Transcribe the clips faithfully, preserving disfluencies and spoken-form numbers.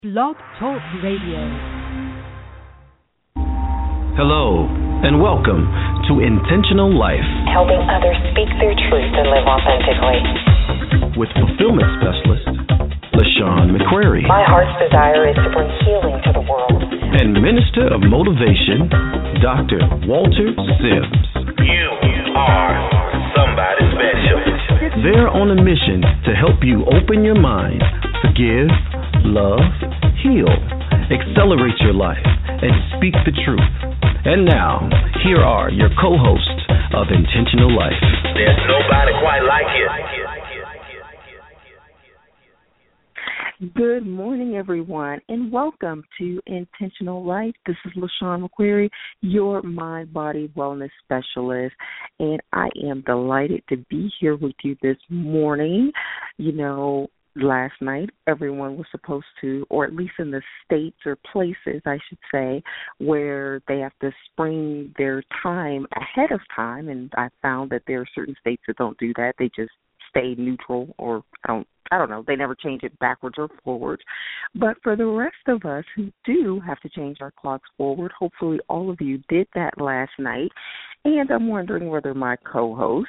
Blog Talk Radio. Hello, and welcome to Intentional Life, helping others speak their truth and live authentically. With fulfillment specialist, LaShawn McQuarrie. My heart's desire is to bring healing to the world. And Minister of Motivation, Doctor Walter Sims. You are somebody special. They're on a mission to help you open your mind, forgive, love, heal, accelerate your life, and speak the truth. And now, here are your co-hosts of Intentional Life. There's nobody quite like you. Good morning, everyone, and welcome to Intentional Life. This is LaShawn McQuarrie, your mind, body, wellness specialist, and I am delighted to be here with you this morning. You know, last night, everyone was supposed to, or at least in the states or places, I should say, where they have to spring their time ahead of time, and I found that there are certain states that don't do that. They just stay neutral, or I don't, I don't know. They never change it backwards or forwards. But for the rest of us who do have to change our clocks forward, hopefully all of you did that last night. And I'm wondering whether my co-host,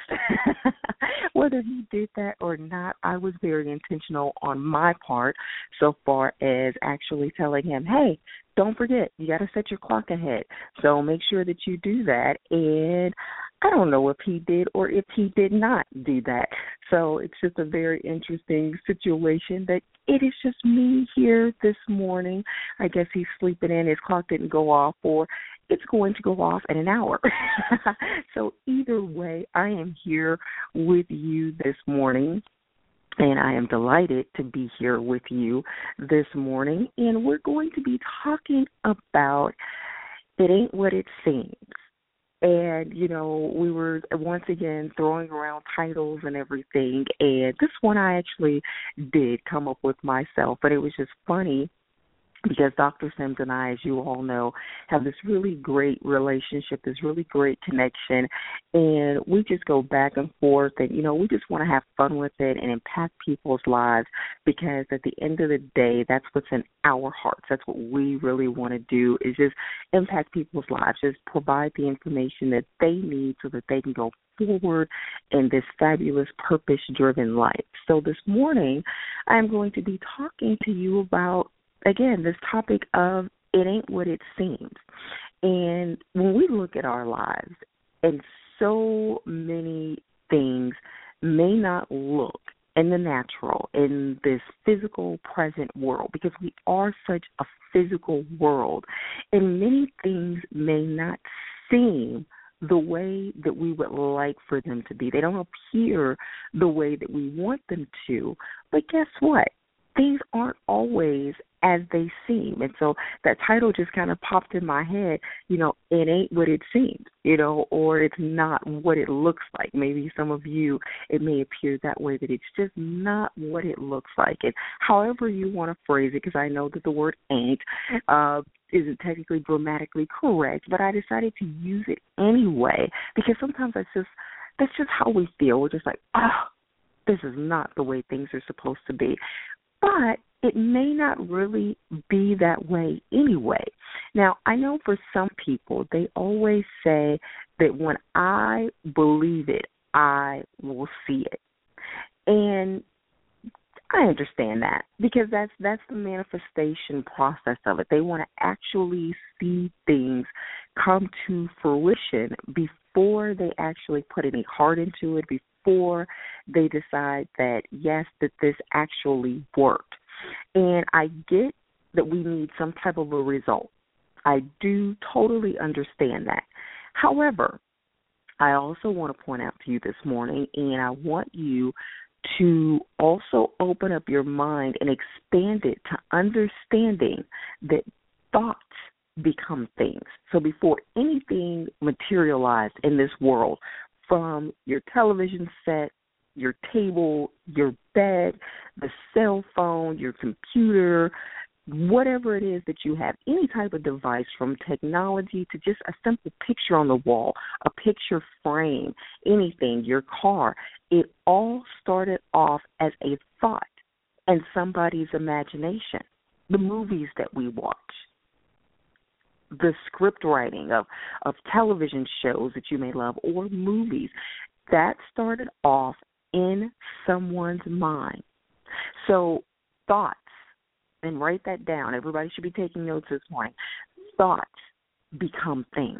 whether he did that or not. I was very intentional on my part so far as actually telling him, hey, don't forget, you got to set your clock ahead. So make sure that you do that. And I don't know if he did or if he did not do that. So it's just a very interesting situation that it is just me here this morning. I guess he's sleeping in. His clock didn't go off, or it's going to go off in an hour. So either way, I am here with you this morning. And I am delighted to be here with you this morning. And we're going to be talking about It Ain't What It Seems. And, you know, we were once again throwing around titles and everything. And this one I actually did come up with myself. But it was just funny because Doctor Sims and I, as you all know, have this really great relationship, this really great connection, and we just go back and forth, and, you know, we just want to have fun with it and impact people's lives, because at the end of the day, that's what's in our hearts. That's what we really want to do, is just impact people's lives, just provide the information that they need so that they can go forward in this fabulous purpose-driven life. So this morning, I'm going to be talking to you about, again, this topic of it ain't what it seems. And when we look at our lives, and so many things may not look in the natural, in this physical present world, because we are such a physical world, and many things may not seem the way that we would like for them to be. They don't appear the way that we want them to. But guess what? Things aren't always as they seem. And so that title just kind of popped in my head, you know, it ain't what it seems, you know, or it's not what it looks like. Maybe some of you, it may appear that way, that it's just not what it looks like. And however you want to phrase it, because I know that the word ain't uh, isn't technically grammatically correct, but I decided to use it anyway, because sometimes that's just, that's just how we feel. We're just like, oh, this is not the way things are supposed to be. But it may not really be that way anyway. Now, I know for some people, they always say that when I believe it, I will see it. And I understand that, because that's that's the manifestation process of it. They want to actually see things come to fruition before they actually put any heart into it, before they decide that, yes, that this actually worked. And I get that we need some type of a result. I do totally understand that. However, I also want to point out to you this morning, and I want you to also open up your mind and expand it to understanding that thoughts become things. So before anything materialized in this world, from your television set, your table, your bed, the cell phone, your computer, whatever it is that you have, any type of device, from technology to just a simple picture on the wall, a picture frame, anything, your car, it all started off as a thought and somebody's imagination. the movies that we watch, the script writing of, of television shows that you may love or movies, that started off in someone's mind. So thoughts, and write that down. Everybody should be taking notes this morning. Thoughts become things.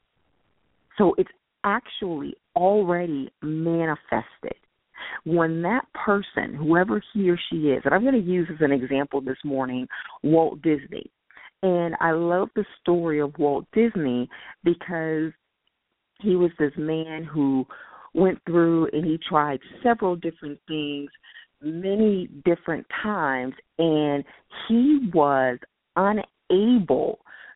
So it's actually already manifested. When that person, whoever he or she is, and I'm going to use as an example this morning, Walt Disney. And I love the story of Walt Disney because he was this man who went through and he tried several different things many different times, and he was unable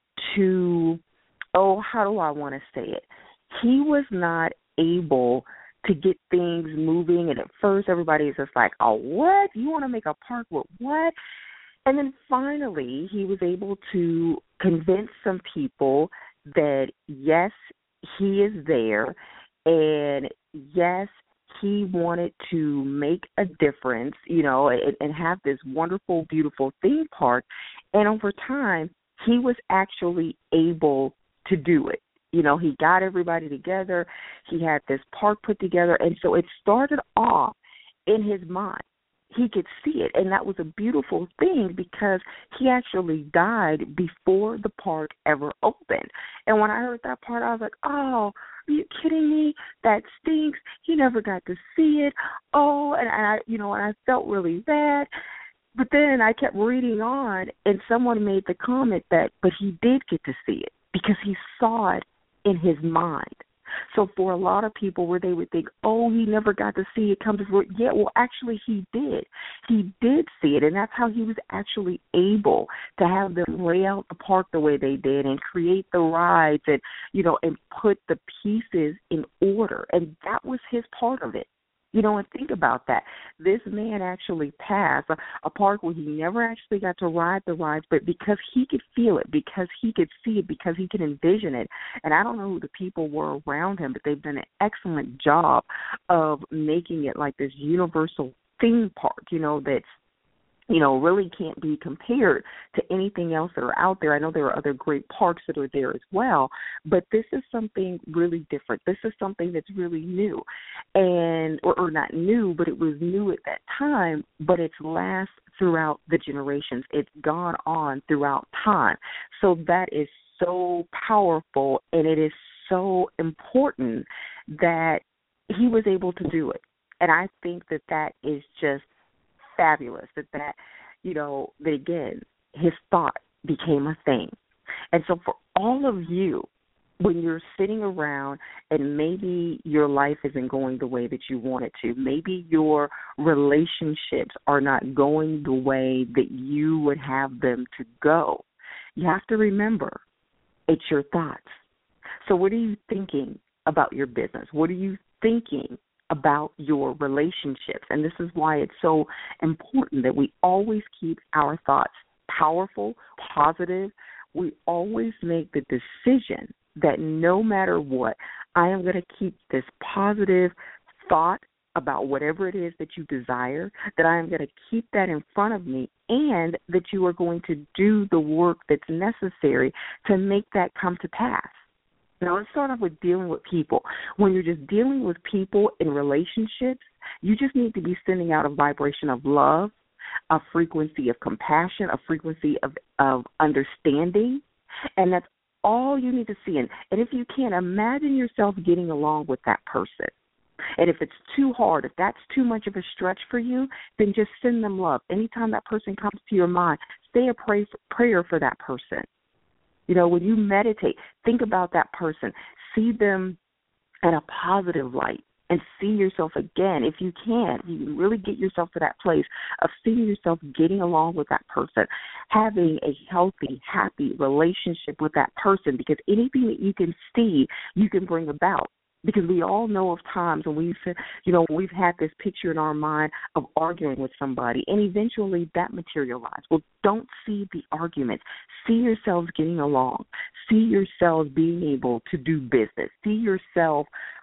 to, oh, how do I want to say it? He was not able to get things moving, and at first everybody is just like, oh, what? You want to make a park with what? And then finally he was able to convince some people that, yes, he is there, and yes, he wanted to make a difference, you know, and, and have this wonderful, beautiful theme park. And over time, he was actually able to do it. You know, he got everybody together. He had this park put together. And so it started off in his mind. He could see it. And that was a beautiful thing because he actually died before the park ever opened. And when I heard that part, I was like, oh, are you kidding me? That stinks. He never got to see it. Oh, and I, you know, and I felt really bad. But then I kept reading on, and someone made the comment that, but he did get to see it because he saw it in his mind. So for a lot of people where they would think, oh, he never got to see it come to fruition. Yeah, well, actually he did. He did see it, and that's how he was actually able to have them lay out the park the way they did and create the rides and, you know, and put the pieces in order. And that was his part of it. You know, and think about that. This man actually passed a, a park where he never actually got to ride the rides, but because he could feel it, because he could see it, because he could envision it. And I don't know who the people were around him, but they've done an excellent job of making it like this universal theme park, you know, that's, you know, really can't be compared to anything else that are out there. I know there are other great parks that are there as well, but this is something really different. This is something that's really new, and or, or not new, but it was new at that time, but it's last throughout the generations. It's gone on throughout time. So that is so powerful, and it is so important that he was able to do it. And I think that that is just fabulous, that that, you know, that again, his thought became a thing. And so for all of you, when you're sitting around and maybe your life isn't going the way that you want it to, maybe your relationships are not going the way that you would have them to go, you have to remember it's your thoughts. So what are you thinking about your business? What are you thinking about your relationships? And this is why it's so important that we always keep our thoughts powerful, positive. We always make the decision that no matter what, I am going to keep this positive thought about whatever it is that you desire, that I am going to keep that in front of me, and that you are going to do the work that's necessary to make that come to pass. Now, let's start off with dealing with people. When you're just dealing with people in relationships, you just need to be sending out a vibration of love, a frequency of compassion, a frequency of, of understanding, and that's all you need to see. And, and if you can, imagine yourself getting along with that person. And if it's too hard, if that's too much of a stretch for you, then just send them love. Anytime that person comes to your mind, say a pray for, prayer for that person. You know, when you meditate, think about that person. See them in a positive light and see yourself again. If you can, you can really get yourself to that place of seeing yourself getting along with that person, having a healthy, happy relationship with that person, because anything that you can see, you can bring about. Because we all know of times when we've, you know, we've had this picture in our mind of arguing with somebody, and eventually that materialized. Well, don't see the arguments. See yourselves getting along. See yourselves being able to do business. See yourself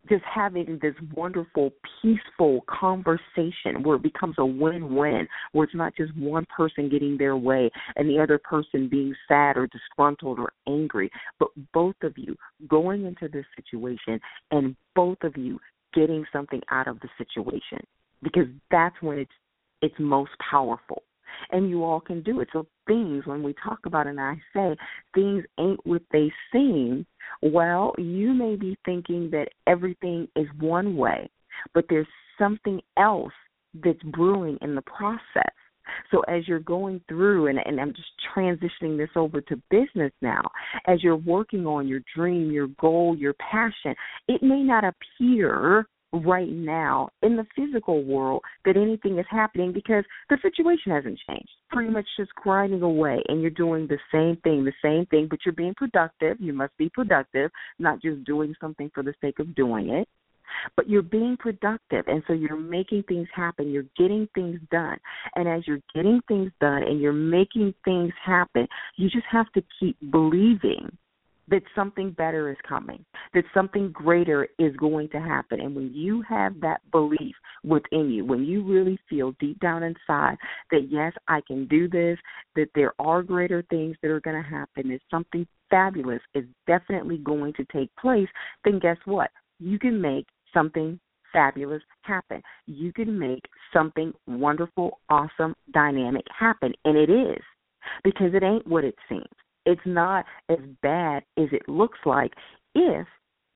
just having this wonderful, peaceful conversation where it becomes a win-win, where it's not just one person getting their way and the other person being sad or disgruntled or angry, but both of you going into this situation and both of you getting something out of the situation, because that's when it's it's most powerful. And you all can do it. So things, when we talk about it and I say things ain't what they seem, well, you may be thinking that everything is one way, but there's something else that's brewing in the process. So as you're going through, and, and I'm just transitioning this over to business now, as you're working on your dream, your goal, your passion, it may not appear right now in the physical world that anything is happening because the situation hasn't changed. Pretty much just grinding away, and you're doing the same thing, the same thing, but you're being productive. You must be productive, not just doing something for the sake of doing it. But you're being productive, and so you're making things happen. You're getting things done. And as you're getting things done and you're making things happen, you just have to keep believing that something better is coming, that something greater is going to happen. And when you have that belief within you, when you really feel deep down inside that, yes, I can do this, that there are greater things that are going to happen, that something fabulous is definitely going to take place, then guess what? You can make something fabulous happen. You can make something wonderful, awesome, dynamic happen. And it is, because it ain't what it seems. It's not as bad as it looks like if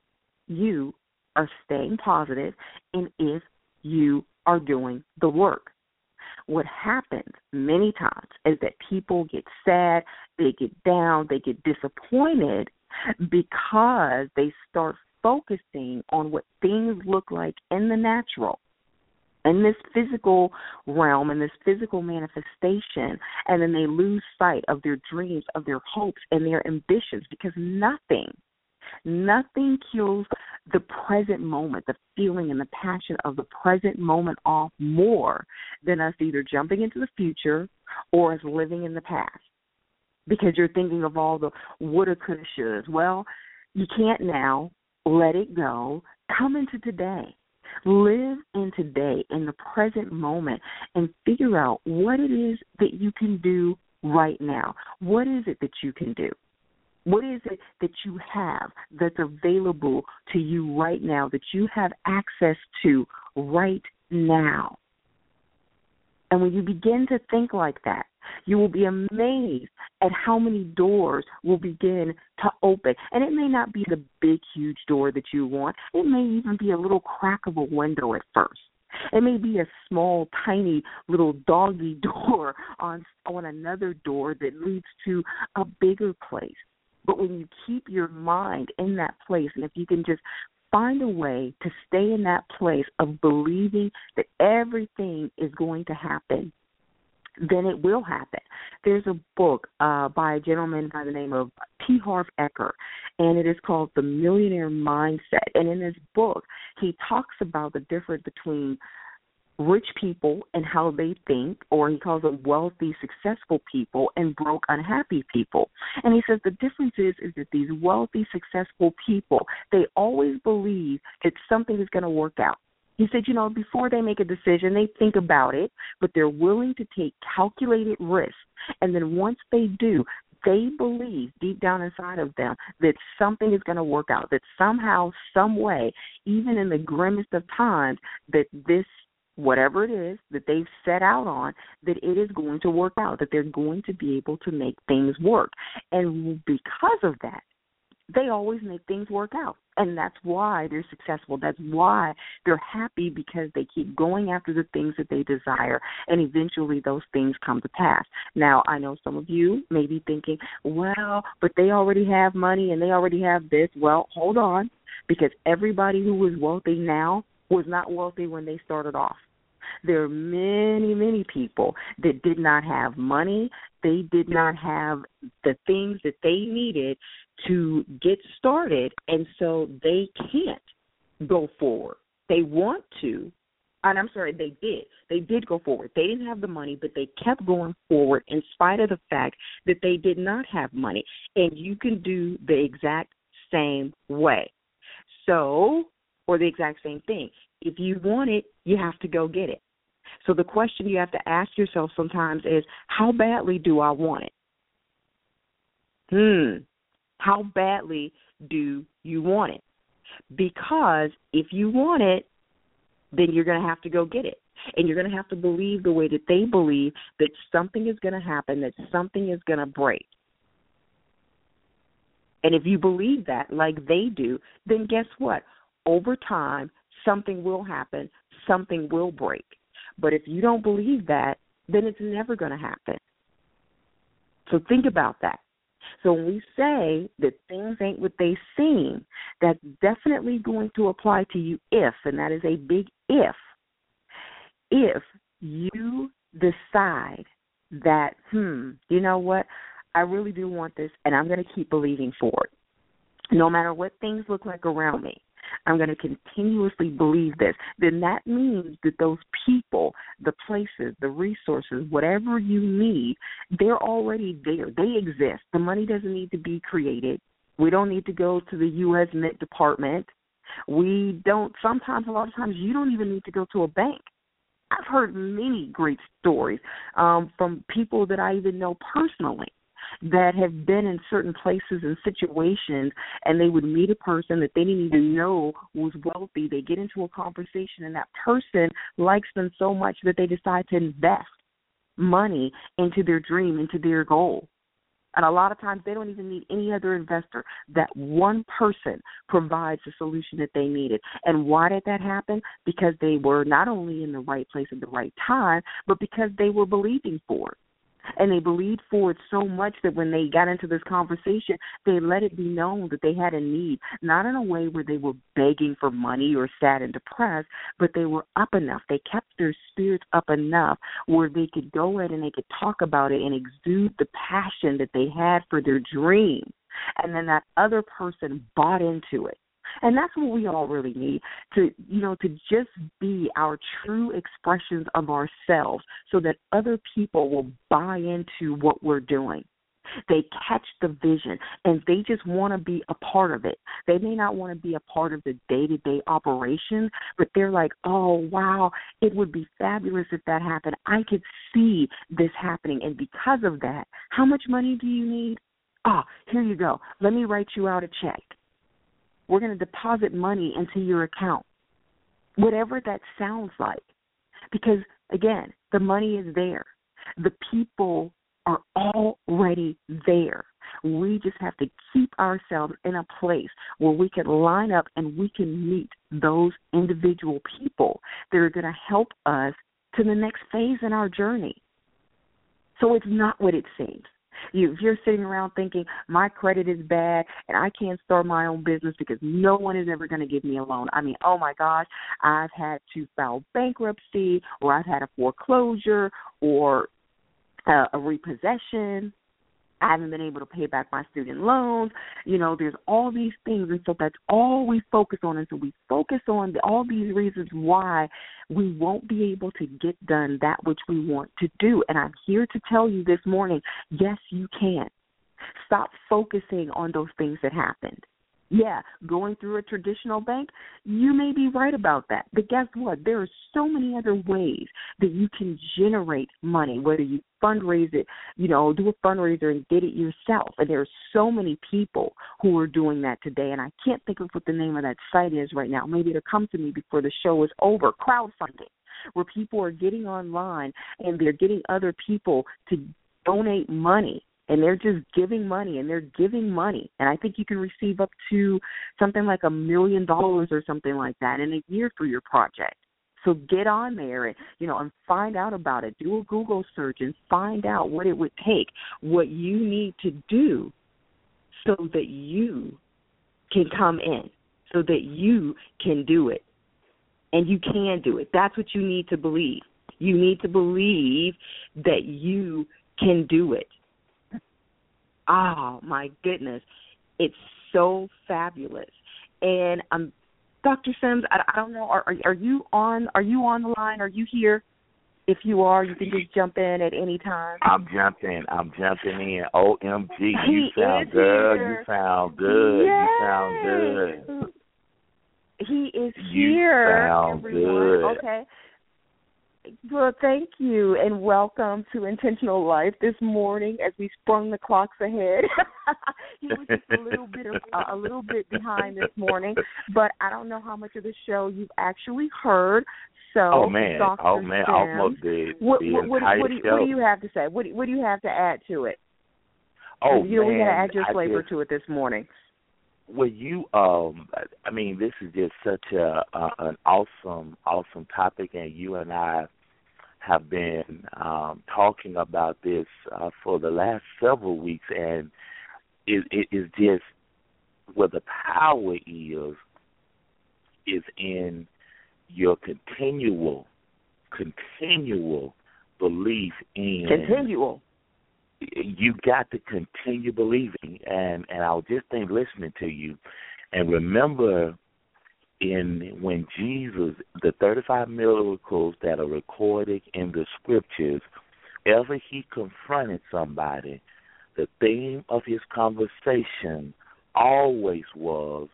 you are staying positive and if you are doing the work. What happens many times is that people get sad, they get down, they get disappointed because they start focusing on what things look like in the natural, in this physical realm, in this physical manifestation, and then they lose sight of their dreams, of their hopes, and their ambitions, because nothing, nothing kills the present moment, the feeling and the passion of the present moment off more than us either jumping into the future or us living in the past, because you're thinking of all the woulda, coulda, shouldas. Well, you can't now. Let it go. Come into today. Live in today, in the present moment, and figure out what it is that you can do right now. What is it that you can do? What is it that you have that's available to you right now, that you have access to right now? And when you begin to think like that, you will be amazed at how many doors will begin to open. And it may not be the big, huge door that you want. It may even be a little crack of a window at first. It may be a small, tiny little doggy door on, on another door that leads to a bigger place. But when you keep your mind in that place, and if you can just find a way to stay in that place of believing that everything is going to happen, then it will happen. There's a book uh, by a gentleman by the name of T. Harv Eker, and it is called The Millionaire Mindset. And in this book, he talks about the difference between rich people and how they think, or he calls them wealthy, successful people, and broke, unhappy people. And he says the difference is, is that these wealthy, successful people, they always believe that something is going to work out. He said, you know, before they make a decision, they think about it, but they're willing to take calculated risks. And then once they do, they believe deep down inside of them that something is going to work out, that somehow, some way, even in the grimmest of times, that this, whatever it is that they've set out on, that it is going to work out, that they're going to be able to make things work. And because of that, they always make things work out. And that's why they're successful. That's why they're happy, because they keep going after the things that they desire, and eventually those things come to pass. Now, I know some of you may be thinking, well, but they already have money and they already have this. Well, hold on, because everybody who is wealthy now was not wealthy when they started off. There are many, many people that did not have money. They did not have the things that they needed to get started, and so they can't go forward. They want to, and I'm sorry, they did. They did go forward. They didn't have the money, but they kept going forward in spite of the fact that they did not have money, and you can do the exact same way. So or the exact same thing. If you want it, you have to go get it. So the question you have to ask yourself sometimes is, how badly do I want it? Hmm. How badly do you want it? Because if you want it, then you're going to have to go get it. And you're going to have to believe the way that they believe, that something is going to happen, that something is going to break. And if you believe that like they do, then guess what? Over time, something will happen, something will break. But if you don't believe that, then it's never going to happen. So think about that. So when we say that things ain't what they seem, that's definitely going to apply to you if, and that is a big if, if you decide that, hmm, you know what, I really do want this, and I'm going to keep believing for it. No matter what things look like around me, I'm going to continuously believe this. Then that means that those people, the places, the resources, whatever you need, they're already there. They exist. The money doesn't need to be created. We don't need to go to the U S Mint Department. We don't, sometimes, a lot of times, you don't even need to go to a bank. I've heard many great stories um, from people that I even know personally that have been in certain places and situations, and they would meet a person that they didn't even know was wealthy. They get into a conversation, and that person likes them so much that they decide to invest money into their dream, into their goal. And a lot of times they don't even need any other investor. That one person provides the solution that they needed. And why did that happen? Because they were not only in the right place at the right time, but because they were believing for it. And they believed for it so much that when they got into this conversation, they let it be known that they had a need, not in a way where they were begging for money or sad and depressed, but they were up enough. They kept their spirits up enough where they could go in and they could talk about it and exude the passion that they had for their dream. And then that other person bought into it. And that's what we all really need, to, you know, to just be our true expressions of ourselves so that other people will buy into what we're doing. They catch the vision, and they just want to be a part of it. They may not want to be a part of the day-to-day operation, but they're like, oh, wow, it would be fabulous if that happened. I could see this happening, and because of that, how much money do you need? Ah, here you go. Let me write you out a check. We're going to deposit money into your account, whatever that sounds like. Because, again, the money is there. The people are already there. We just have to keep ourselves in a place where we can line up and we can meet those individual people that are going to help us to the next phase in our journey. So it's not what it seems. You, if you're sitting around thinking, my credit is bad and I can't start my own business because no one is ever going to give me a loan. I mean, oh, my gosh, I've had to file bankruptcy, or I've had a foreclosure, or uh, a repossession. I haven't been able to pay back my student loans. You know, there's all these things, and so that's all we focus on. And so we focus on the, all these reasons why we won't be able to get done that which we want to do. And I'm here to tell you this morning, yes, you can. Stop focusing on those things that happened. Yeah, going through a traditional bank, you may be right about that. But guess what? There are so many other ways that you can generate money, whether you fundraise it, you know, do a fundraiser and get it yourself. And there are so many people who are doing that today. And I can't think of what the name of that site is right now. Maybe it'll come to me before the show is over. Crowdfunding, where people are getting online and they're getting other people to donate money. And they're just giving money, and they're giving money. And I think you can receive up to something like a million dollars or something like that in a year for your project. So get on there and, you know, and find out about it. Do a Google search and find out what it would take, what you need to do so that you can come in, so that you can do it. And you can do it. That's what you need to believe. You need to believe that you can do it. Oh, my goodness. It's so fabulous. And um, Doctor Sims, I, I don't know, are, are you on Are you on the line? Are you here? If you are, you can just jump in at any time. I'm jumping. I'm jumping in. O M G, you he sound good. Here. You sound good. Yes. You sound good. He is You here, sound everyone. good. Okay. Well, thank you, and welcome to Intentional Life this morning. As we sprung the clocks ahead, he was just a little bit of, uh, a little bit behind this morning, but I don't know how much of the show you've actually heard. So, Oh man, Doctor oh man, Sam, almost the, what, the what, what, entire what, do you, show. what do you have to say? What do, what do you have to add to it? Oh you know, man, we got to add your I flavor just, to it this morning. Well, you, um, I mean, this is just such a, a an awesome, awesome topic, and you and I have been um, talking about this uh, for the last several weeks, and it, it is just where the power is, is in your continual, continual belief in. Continual. You got to continue believing, and, and I was just think listening to you, and remember in when Jesus, the thirty-five miracles that are recorded in the scriptures, ever he confronted somebody, the theme of his conversation always was,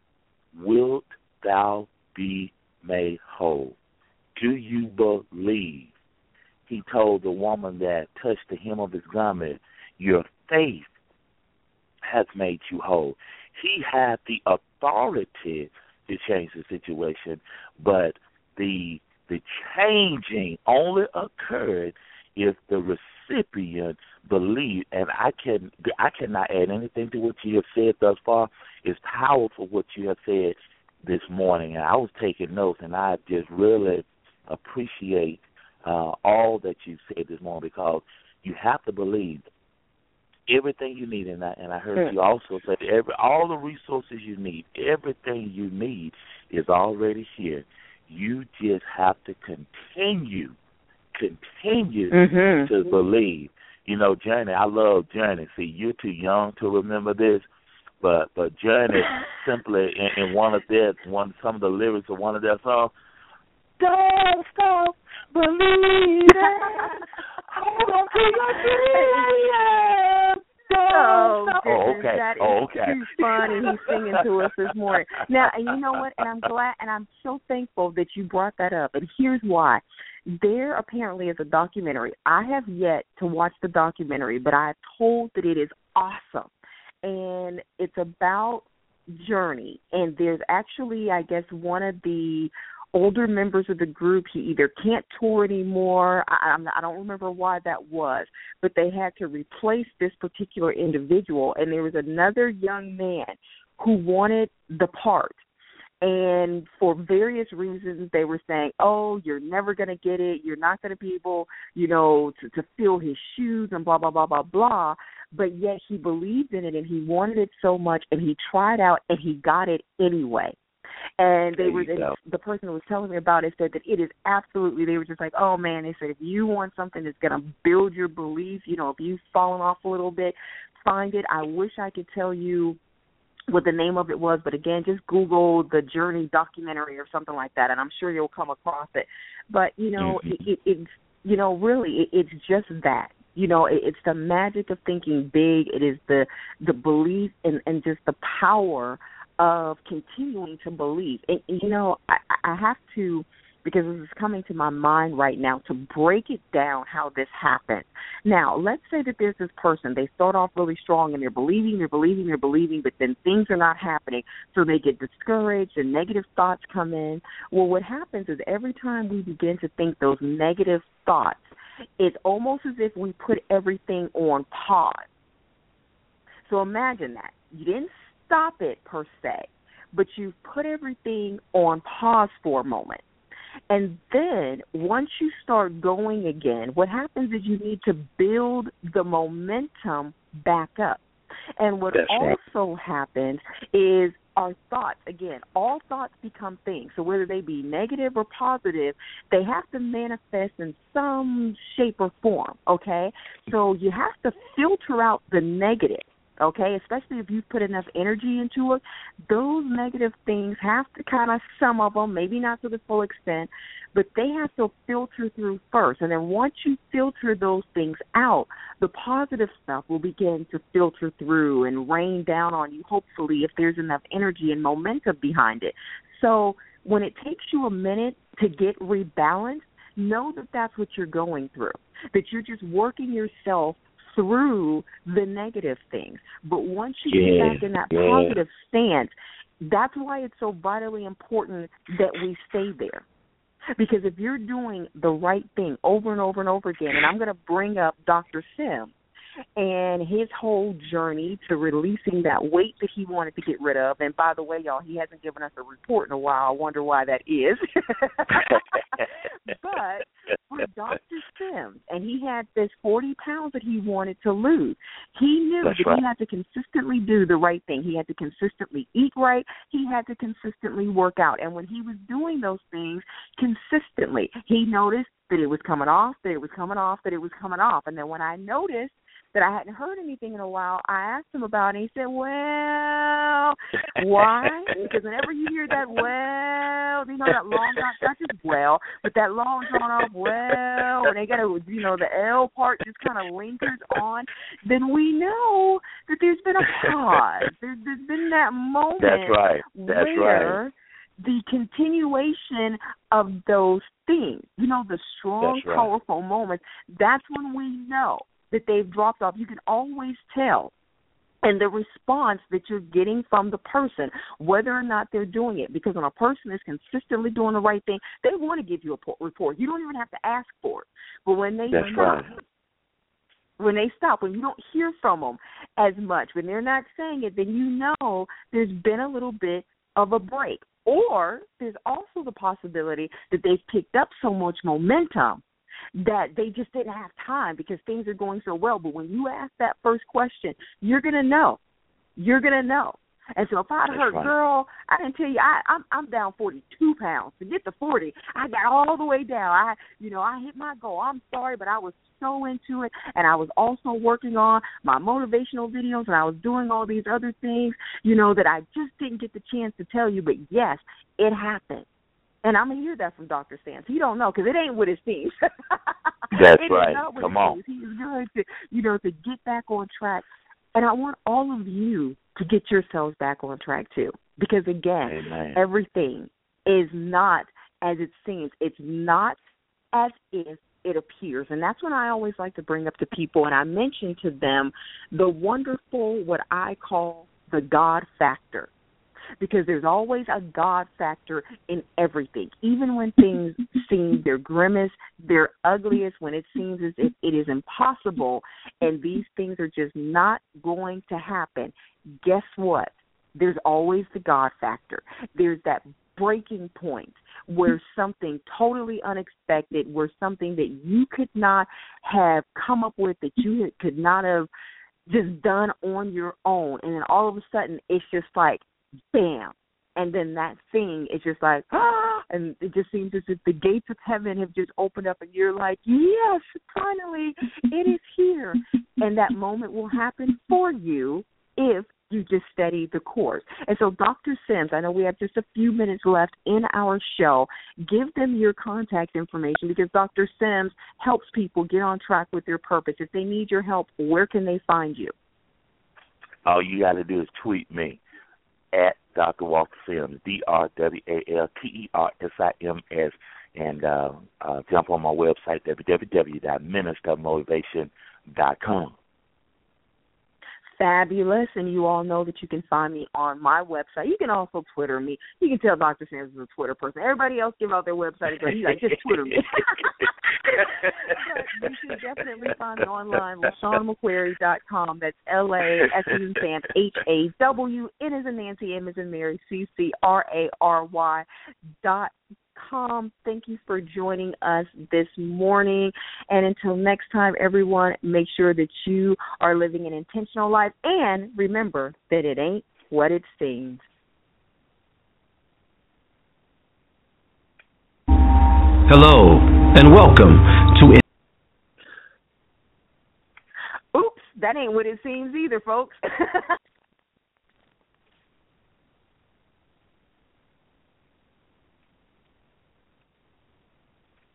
wilt thou be made whole? Do you believe? He told the woman that touched the hem of his garment, your faith has made you whole. He had the authority to change the situation, but the the changing only occurred if the recipient believed. And I can I cannot add anything to what you have said thus far. It's powerful what you have said this morning, and I was taking notes, and I just really appreciate uh, all that you said this morning, because you have to believe everything you need, and I, and I heard you also say every all the resources you need, everything you need is already here. You just have to continue, continue mm-hmm. to believe. You know, Journey, I love Journey. See, you're too young to remember this, but but Journey simply in, in one of their one some of the lyrics of one of their songs, don't stop believing. Hold on to your dreams. Oh, oh, okay. That is oh, okay. too funny. He's singing to us this morning. Now, and you know what? And I'm glad, and I'm so thankful that you brought that up. And here's why. There apparently is a documentary. I have yet to watch the documentary, but I'm told that it is awesome. And it's about Journey. And there's actually, I guess, one of the older members of the group, he either can't tour anymore. I, I don't remember why that was, but they had to replace this particular individual, and there was another young man who wanted the part. And for various reasons, they were saying, oh, you're never going to get it. You're not going to be able, you know, to, to fill his shoes and blah, blah, blah, blah, blah. But yet he believed in it, and he wanted it so much, and he tried out, and he got it anyway. And they were and the person who was telling me about it said that it is absolutely, they were just like, oh, man, they said if you want something that's going to build your belief, you know, if you've fallen off a little bit, find it. I wish I could tell you what the name of it was, but again, just Google the Journey documentary or something like that, and I'm sure you'll come across it. But, you know, mm-hmm. it, it, it's, you know, really, it, it's just that. You know, it, it's the magic of thinking big. It is the the belief and, and just the power of continuing to believe. And, you know, I, I have to, because this is coming to my mind right now, to break it down how this happened. Now, let's say that there's this person, they start off really strong and they're believing, they're believing, they're believing, but then things are not happening, so they get discouraged and negative thoughts come in. Well, what happens is every time we begin to think those negative thoughts, it's almost as if we put everything on pause. So imagine that. You didn't stop it per se, but you put everything on pause for a moment. And then once you start going again, what happens is you need to build the momentum back up. And what That's also right. happens is our thoughts, again, all thoughts become things. So whether they be negative or positive, they have to manifest in some shape or form, okay? So you have to filter out the negative. okay, especially if you've put enough energy into it, those negative things have to kind of, some of them, maybe not to the full extent, but they have to filter through first. And then once you filter those things out, the positive stuff will begin to filter through and rain down on you, hopefully, if there's enough energy and momentum behind it. So when it takes you a minute to get rebalanced, know that that's what you're going through, that you're just working yourself through the negative things. But once you yeah, get back in that yeah. positive stance, that's why it's so vitally important that we stay there. Because if you're doing the right thing over and over and over again, and I'm going to bring up Doctor Sims and his whole journey to releasing that weight that he wanted to get rid of. And by the way, y'all, he hasn't given us a report in a while. I wonder why that is. But for Doctor Sims, and he had this forty pounds that he wanted to lose, he knew That's that right. he had to consistently do the right thing. He had to consistently eat right. He had to consistently work out. And when he was doing those things consistently, he noticed that it was coming off, that it was coming off, that it was coming off. And then when I noticed that I hadn't heard anything in a while, I asked him about it, and he said, well, why? Because whenever you hear that, well, you know, that long, not, not just well, but that long drawn off, well, when they got to, you know, the L part just kind of lingers on, then we know that there's been a pause. There, there's been that moment That's right. That's where right. the continuation of those things, you know, the strong, That's right. powerful moments, that's when we know that they've dropped off. You can always tell. And the response that you're getting from the person, whether or not they're doing it, because when a person is consistently doing the right thing, they want to give you a report. You don't even have to ask for it. But when they That's stop, right. when they stop, when you don't hear from them as much, when they're not saying it, then you know there's been a little bit of a break. Or there's also the possibility that they've picked up so much momentum that they just didn't have time because things are going so well. But when you ask that first question, you're going to know. You're going to know. And so if I'd That's heard, right. girl, I didn't tell you, I, I'm I'm down forty-two pounds. To get to forty, I got all the way down. I, you know, I hit my goal. I'm sorry, but I was so into it, and I was also working on my motivational videos, and I was doing all these other things, you know, that I just didn't get the chance to tell you. But, yes, it happened. And I'm going to hear that from Doctor Sands. He don't know because it ain't what it seems. That's it right. Is not what Come it on. seems. He is going to, you know, to get back on track. And I want all of you to get yourselves back on track, too. Because, again, Amen. everything is not as it seems. It's not as if it appears. And that's when I always like to bring up to people, and I mention to them the wonderful, what I call the God factor. Because there's always a God factor in everything. Even when things seem their grimmest, their ugliest, when it seems as if it is impossible and these things are just not going to happen, guess what? There's always the God factor. There's that breaking point where something totally unexpected, where something that you could not have come up with, that you could not have just done on your own, and then all of a sudden it's just like, bam, and then that thing is just like, ah, and it just seems as if the gates of heaven have just opened up, and you're like, yes, finally, it is here. And that moment will happen for you if you just steady the course. And so, Doctor Sims, I know we have just a few minutes left in our show. Give them your contact information because Doctor Sims helps people get on track with their purpose. If they need your help, where can they find you? All you got to do is tweet me at Doctor Walter Sims, D R W A L T E R S I M S, and uh, uh, jump on my website, w w w dot minister motivation dot com. Fabulous, and you all know that you can find me on my website. You can also Twitter me. You can tell Doctor Sims is a Twitter person. Everybody else give out their website address. He's like, just Twitter me. But you can definitely find me online, LaShawn McQuarrie dot com. That's L A, S as in Sam, H A W, N as in Nancy, M as in Mary, C C R A R Y dot com. Thank you for joining us this morning. And until next time, everyone, make sure that you are living an intentional life. And remember that it ain't what it seems. Hello, and welcome to... Oops, that ain't what it seems either, folks.